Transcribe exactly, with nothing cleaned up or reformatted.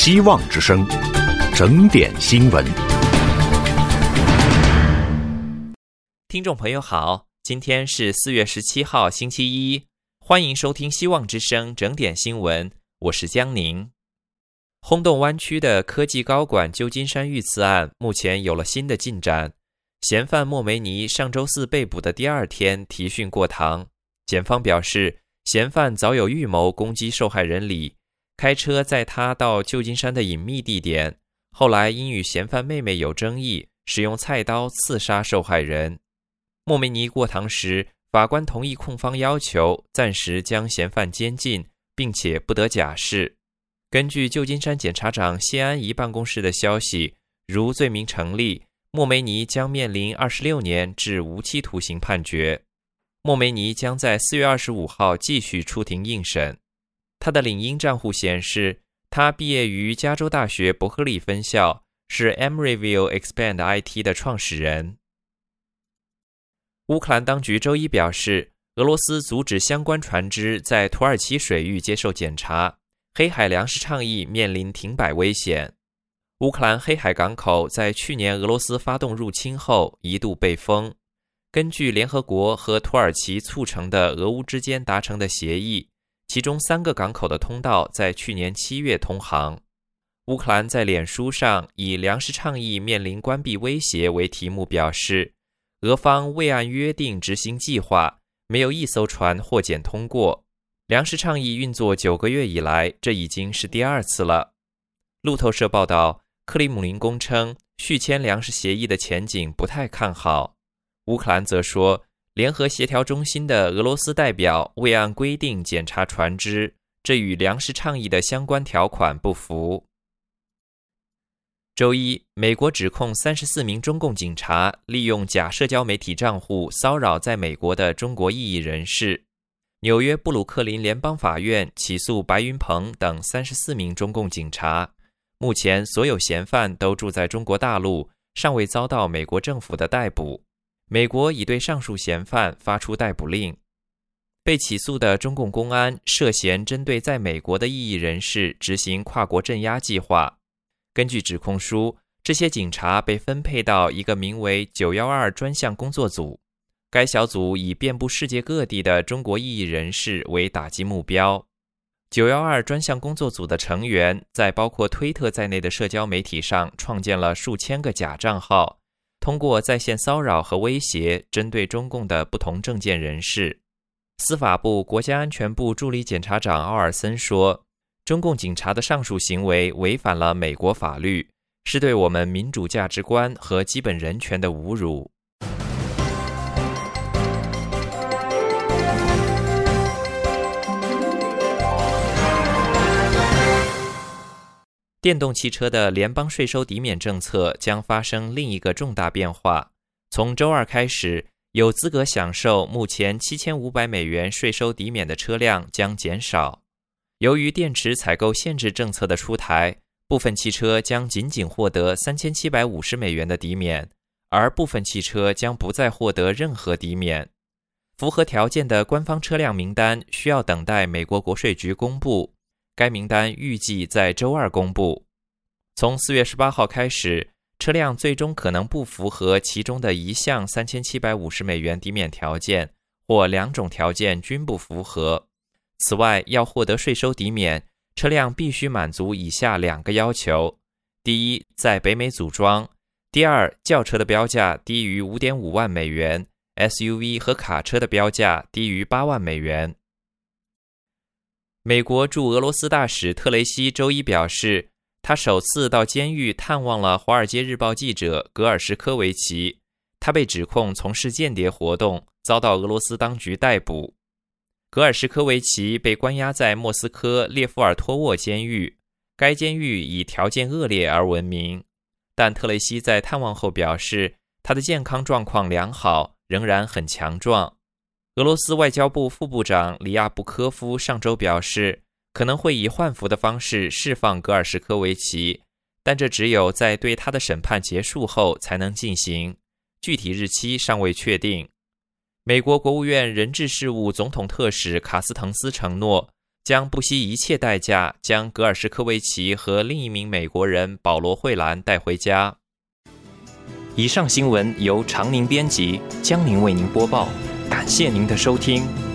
希望之声，整点新闻。 听众朋友好，今天是四月十七号星期一，欢迎收听希望之声整点新闻，我是江宁。轰动湾区的科技高管旧金山遇刺案目前有了新的进展，嫌犯莫梅尼上周四被捕的第二天提讯过堂，检方表示嫌犯早有预谋攻击受害人李，开车载他到旧金山的隐秘地点，后来因与嫌犯妹妹有争议，使用菜刀刺杀受害人。莫梅尼过堂时，法官同意控方要求，暂时将嫌犯监禁，并且不得假释。根据旧金山检察长谢安怡办公室的消息，如罪名成立，莫梅尼将面临二十六年至无期徒刑判决。莫梅尼将在四月二十五号继续出庭应审。他的领英账户显示，他毕业于加州大学伯克利分校，是 Emeryville Expand I T 的创始人。乌克兰当局周一表示，俄罗斯阻止相关船只在土耳其水域接受检查，黑海粮食倡议面临停摆危险。乌克兰黑海港口在去年俄罗斯发动入侵后一度被封。根据联合国和土耳其促成的俄乌之间达成的协议，其中三个港口的通道在去年七月通航。乌克兰在脸书上以粮食倡议面临关闭威胁为题目表示，俄方未按约定执行计划，没有一艘船获检通过。粮食倡议运作九个月以来，这已经是第二次了。路透社报道，克里姆林宫称续签粮食协议的前景不太看好。乌克兰则说，联合协调中心的俄罗斯代表未按规定检查船只，这与粮食倡议的相关条款不符。周一，美国指控三十四名中共警察利用假社交媒体账户骚扰在美国的中国异议人士。纽约布鲁克林联邦法院起诉白云鹏等三十四名中共警察。目前所有嫌犯都住在中国大陆，尚未遭到美国政府的逮捕。美国已对上述嫌犯发出逮捕令。被起诉的中共公安涉嫌针对在美国的异议人士执行跨国镇压计划。根据指控书，这些警察被分配到一个名为九一二专项工作组，该小组以遍布世界各地的中国异议人士为打击目标。九一二专项工作组的成员在包括推特在内的社交媒体上创建了数千个假账号，通过在线骚扰和威胁针对中共的不同政见人士。司法部国家安全部助理检察长奥尔森说，中共警察的上述行为违反了美国法律，是对我们民主价值观和基本人权的侮辱。电动汽车的联邦税收抵免政策将发生另一个重大变化。从周二开始，有资格享受目前七千五百美元税收抵免的车辆将减少。由于电池采购限制政策的出台，部分汽车将仅仅获得三千七百五十美元的抵免，而部分汽车将不再获得任何抵免。符合条件的官方车辆名单需要等待美国国税局公布，该名单预计在周二公布。从四月十八号开始，车辆最终可能不符合其中的一项三千七百五十美元抵免条件，或两种条件均不符合。此外，要获得税收抵免，车辆必须满足以下两个要求：第一，在北美组装；第二，轿车的标价低于 五点五万美元， S U V 和卡车的标价低于八万美元。美国驻俄罗斯大使特雷西周一表示，他首次到监狱探望了《华尔街日报》记者格尔什科维奇，他被指控从事间谍活动，遭到俄罗斯当局逮捕。格尔什科维奇被关押在莫斯科列夫尔托沃监狱，该监狱以条件恶劣而闻名。但特雷西在探望后表示，他的健康状况良好，仍然很强壮。俄罗斯外交部副部长里亚布科夫上周表示，可能会以换俘的方式释放格尔什科维奇，但这只有在对他的审判结束后才能进行，具体日期尚未确定。美国国务院人质事务总统特使卡斯滕斯承诺， 将不惜一切代价将格尔什科维奇和另一名美国人保罗·惠兰带回家。以上新闻由常宁编辑，江宁为您播报，感谢您的收听。